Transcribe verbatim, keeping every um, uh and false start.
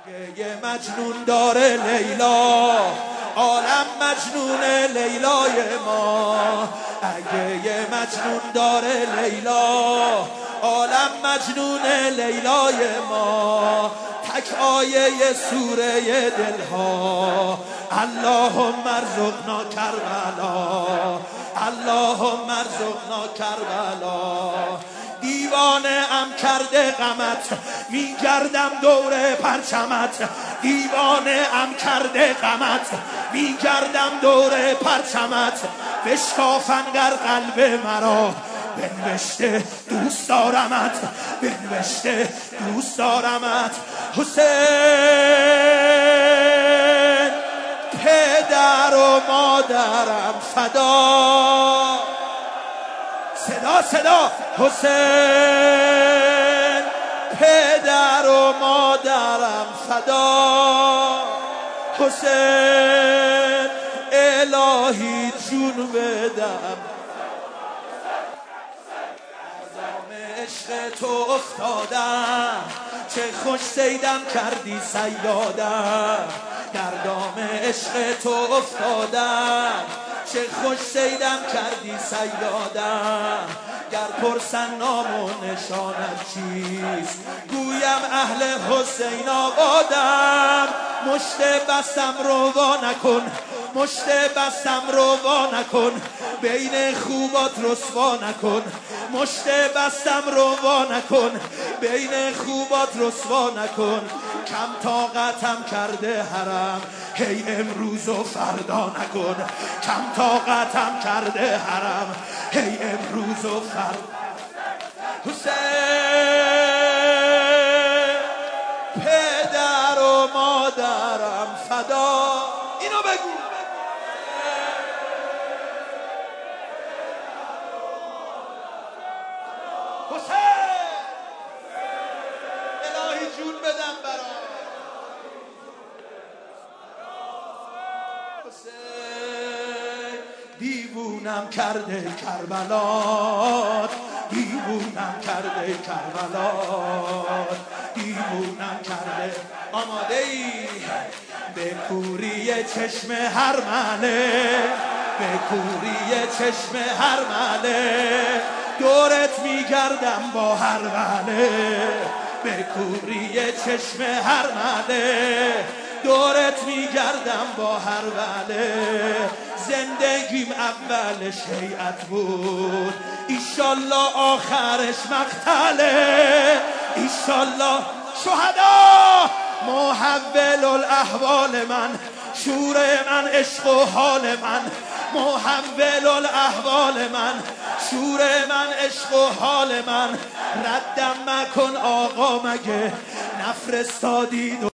یه مجنون داره لیلا، عالم مجنون لیلای ما. اگه یه مجنون داره لیلا، عالم مجنون لیلای ما. تک آیه سوره دلها، اللهم ارزقنا کربلا، اللهم ارزقنا کربلا. دیوانه ام کرده غمت، میگردم دور پرچمت. دیوانه ام کرده غمت، میگردم دور پرچمت. بشکافن در قلب مرا، بنوشته دوست دارمت، بنوشته دوست دارمت. حسین پدر و مادرم فدا، صدا صدا. حسین پدر و مادرم فدا، حسین الهی جون بدم. دام عشق تو افتادم، چه خوش صیدم کردی صیادم. در دام عشق تو افتادم، چه خوش صیدم کردی صیادم. گر پرسن نام و نشانت چیست، گویم اهل حسین آبادم. مشت بستم روا نکن، مشت بستم روا نکن، بین خوبات رسوا نکن. مشت بستم روا نکن، بین خوبات رسوا نکن. کم طاقتم کرده حرم، هی امروز و فردا نکن. کم طاقتم کرده حرم، هی امروز و فردا. حسین پدر و مادرم فدا. اینو بگو. حسین الهی جون بدم برام. حسین دیوونم کرده کربلات، دیوونم کرده کربلات، دیوونم کرده. آماده ای به کوری چشم هر مله، به کوری چشم هر مله. دورت میگردم با هر وله، به کوری چشم هر مله. دورت میگردم با هر وله. زندگیم اولش هیئت بود، ایشالله آخرش مقتله. ایشالله شهدا. محول الاحوال من، شور من عشق و حال من. محول الاحوال من، شور من عشق و حال من. ردم مکن آقا مگه نفرستادید